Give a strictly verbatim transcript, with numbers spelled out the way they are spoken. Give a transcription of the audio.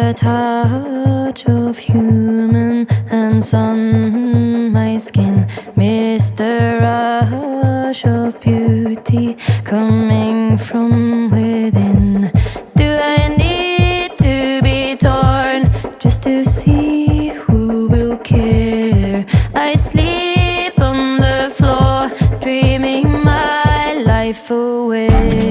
the touch of human hands on my skin. Miss the rush of beauty coming from within. Do I need to be torn just to see who will care? I sleep on the floor, dreaming my life away.